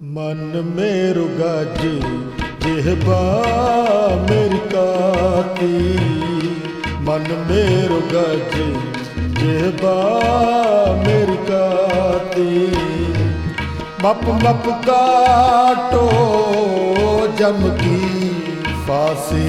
मन मेरु गज जिहबा मेरी काती, मन मेरु गज जिहबा मेरी काती। मप मप काटो जम की फांसी,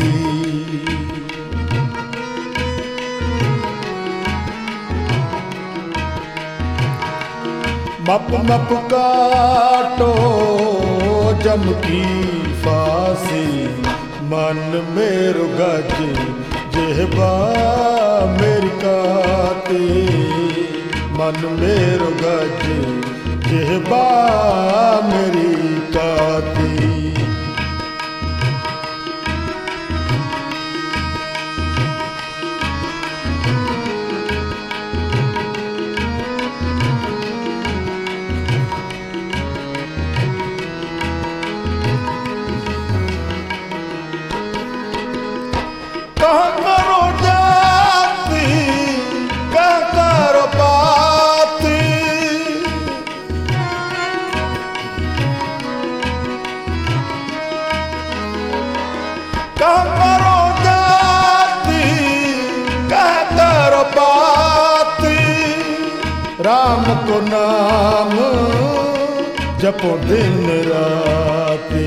मप मप काटो जम की फांसी। मन मेरु गज जिहबा मेरी काती, मन मेरु गज जिहबा मेरी काती। कहाँ करो जाती, कहाँ करो पाती, कहाँ करो जाती, कहाँ करो पाती। राम को नाम जपो दिन राती,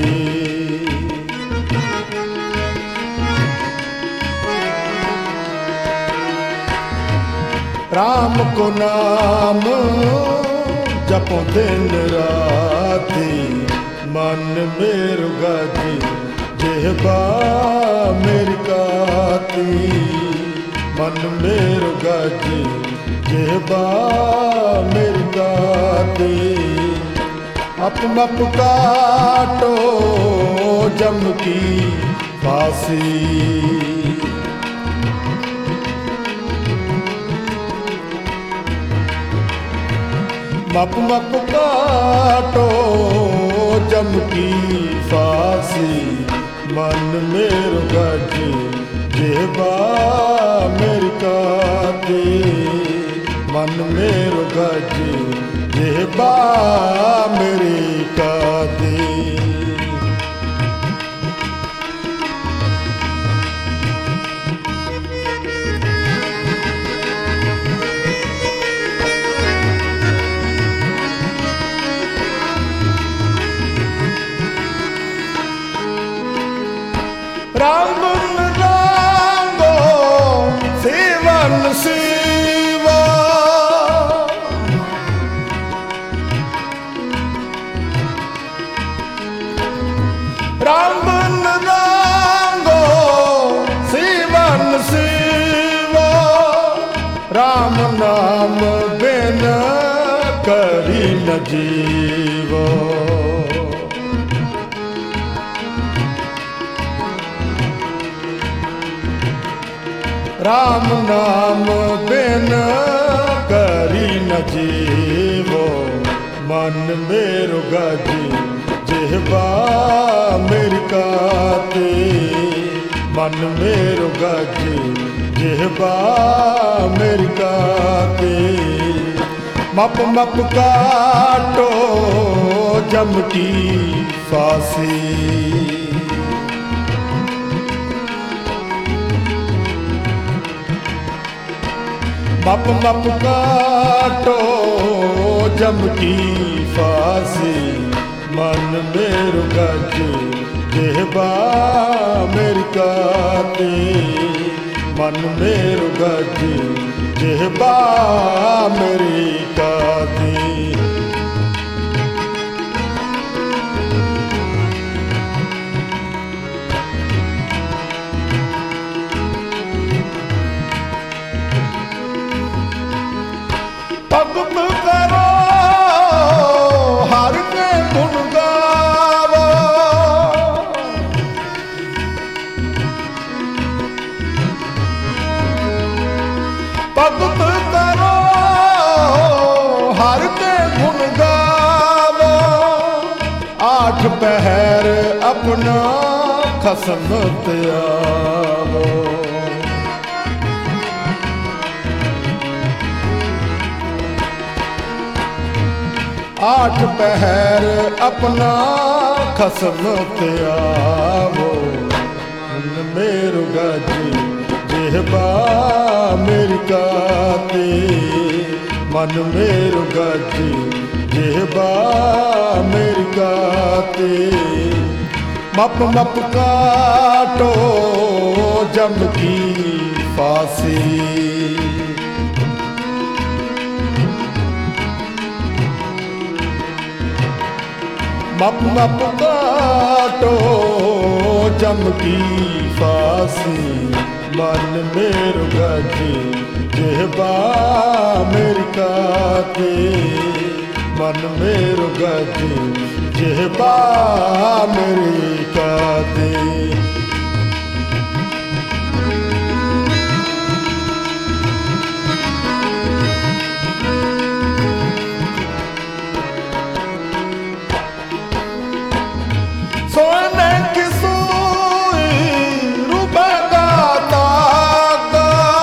राम को नाम जपो दिन राती। मन मेरु गज जिहबा मेरी काती, मन मेरु गज जिहबा मेरी काती। मप मप काटो जम की फांसी, मप मप काटो जम की फांसी। मन मेरु गज जिहबा मेरी काती, मन मेरु गज जिहबा मेरी काती। रावण रांगो सेवन सेवा, रावण रांगो सेवन सेवा। राम नाम बिन करी न जीवो, राम नाम बिन करी न जीवो। मन मेरु गज जिहबा मेरी काती, मन मेरु गज जिहबा मेरी काती। मप मप काटो जम की फांसी, मप मप काटो जम की फांसी। मन मेरु गज जिहबा मेरी काती, मन मेरु गज जिहबा मेरी काती। भगत करो हर के गुण गावो, भगत करो हर के गुण गावो। आठ पहर अपना खसम त्यागो, आठ पहर अपना खसम त्यावो मेरु गज जेहबा मेरी काते मन मेरु गज जेहबा मेरी काते मप मप काटो जम की फांसी मप मप काटो जम की फांसी मन मेरु गज जेहबा मेरी काते मन मेरु गज जेहबा मेरी काते सोने की सोई रुबा का तागा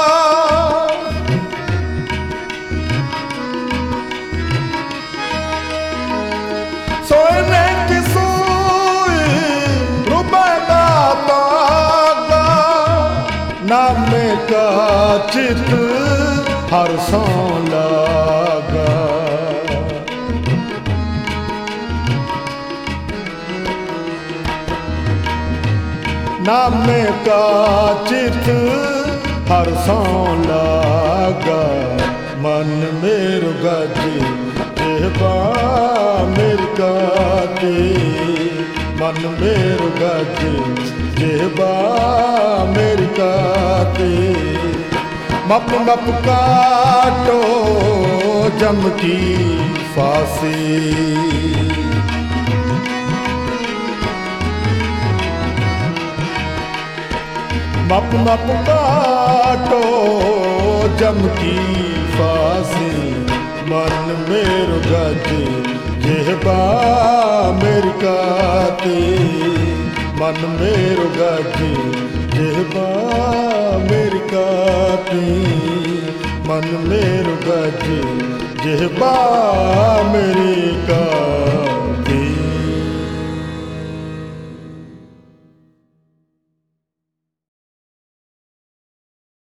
सोने की सोई रुबा का तागा नामे का चित हर सौ लागा नामे का चित हर सौ लागा मन मेरु गज जेहबा मेरी काते मन मेरु गज जेहबा मेरी काते मप मप काटो जम की फांसी मप मप काटो जम की फांसी मन मेरु गज जेहबा मेरी काते मन मेरु गज जेहबा मेरी काते मन मेरु गज जेहबा मेरी काते।